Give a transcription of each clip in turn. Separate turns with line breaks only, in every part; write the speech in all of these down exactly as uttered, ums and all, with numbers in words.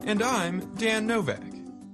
And I'm Dan Novak.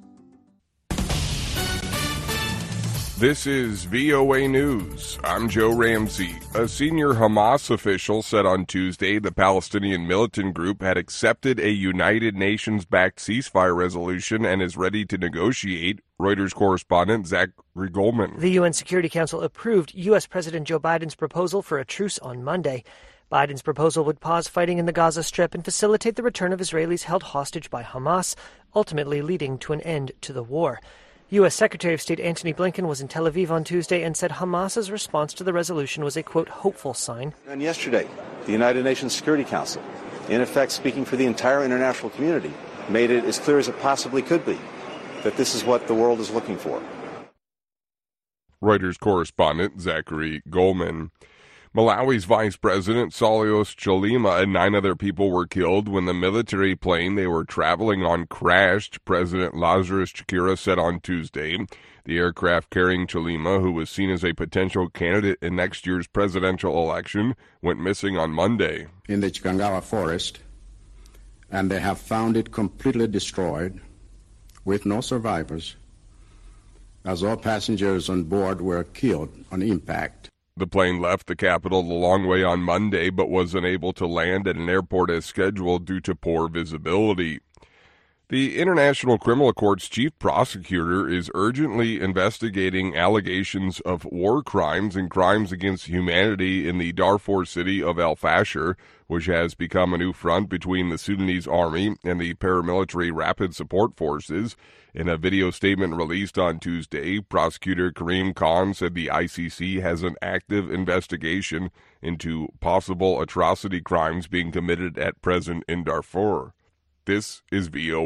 This is V O A News. I'm Joe Ramsey. A senior Hamas official said on Tuesday the Palestinian militant group had accepted a United Nations-backed ceasefire resolution and is ready to negotiate. Reuters correspondent Zachary Goldman.
The U N Security Council approved U S. President Joe Biden's proposal for a truce on Monday. Biden's proposal would pause fighting in the Gaza Strip and facilitate the return of Israelis held hostage by Hamas, ultimately leading to an end to the war. U S. Secretary of State Antony Blinken was in Tel Aviv on Tuesday and said Hamas's response to the resolution was a, quote, hopeful sign.
And yesterday, the United Nations Security Council, in effect speaking for the entire international community, made it as clear as it possibly could be that this is what the world is looking for.
Reuters correspondent Zachary Goldman. Malawi's Vice President Saulos Chilima and nine other people were killed when the military plane they were traveling on crashed, President Lazarus Chakwera said on Tuesday. The aircraft carrying Chilima, who was seen as a potential candidate in next year's presidential election, went missing on Monday.
In the Chikangawa forest, and they have found it completely destroyed with no survivors, as all passengers on board were killed on impact.
The plane left the capital the long way on Monday, but was unable to land at an airport as scheduled due to poor visibility. The International Criminal Court's chief prosecutor is urgently investigating allegations of war crimes and crimes against humanity in the Darfur city of El Fasher, which has become a new front between the Sudanese army and the paramilitary Rapid Support Forces. In a video statement released on Tuesday, prosecutor Karim Khan said the I C C has an active investigation into possible atrocity crimes being committed at present in Darfur. This is V O A.